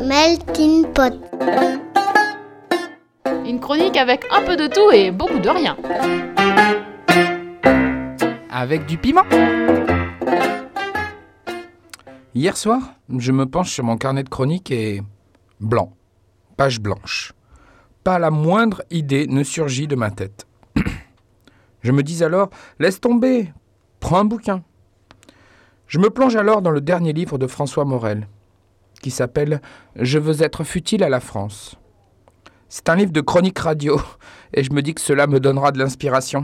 Melting Pot. Une chronique avec un peu de tout et beaucoup de rien. Avec du piment. Hier soir, je me penche sur mon carnet de chronique et... blanc. Page blanche. Pas la moindre idée ne surgit de ma tête. Je me dis alors, laisse tomber, prends un bouquin. Je me plonge alors dans le dernier livre de François Morel, qui s'appelle « Je veux être futile à la France ». C'est un livre de chronique radio, et je me dis que cela me donnera de l'inspiration.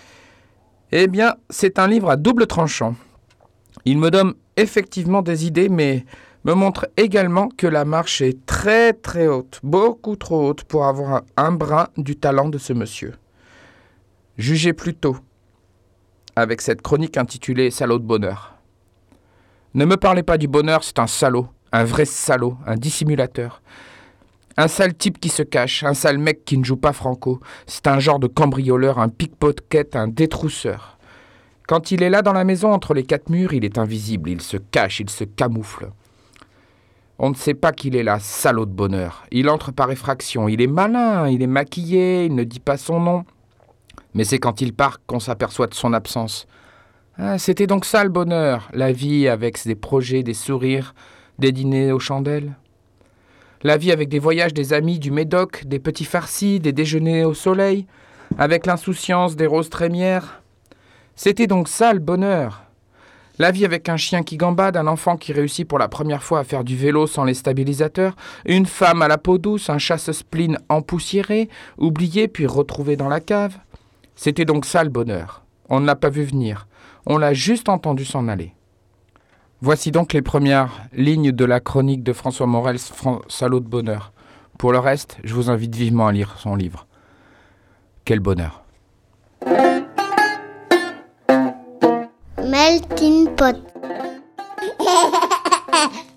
Eh bien, c'est un livre à double tranchant. Il me donne effectivement des idées, mais me montre également que la marche est très très haute, beaucoup trop haute pour avoir un brin du talent de ce monsieur. Jugez plutôt avec cette chronique intitulée « Salaud de bonheur ». Ne me parlez pas du bonheur, c'est un salaud, un vrai salaud, un dissimulateur. Un sale type qui se cache, un sale mec qui ne joue pas franco. C'est un genre de cambrioleur, un pickpocket, un détrousseur. Quand il est là dans la maison, entre les quatre murs, il est invisible, il se cache, il se camoufle. On ne sait pas qu'il est là, salaud de bonheur. Il entre par effraction, il est malin, il est maquillé, il ne dit pas son nom. Mais c'est quand il part qu'on s'aperçoit de son absence. Ah, c'était donc ça le bonheur, la vie avec des projets, des sourires, des dîners aux chandelles. La vie avec des voyages, des amis, du Médoc, des petits farcis, des déjeuners au soleil, avec l'insouciance des roses trémières. C'était donc ça le bonheur. La vie avec un chien qui gambade, un enfant qui réussit pour la première fois à faire du vélo sans les stabilisateurs, une femme à la peau douce, un chasse-spleen empoussiéré, oublié puis retrouvé dans la cave. C'était donc ça le bonheur. On ne l'a pas vu venir. On l'a juste entendu s'en aller. Voici donc les premières lignes de la chronique de François Morel, Salaud de bonheur. Pour le reste, je vous invite vivement à lire son livre. Quel bonheur. Melting Pot.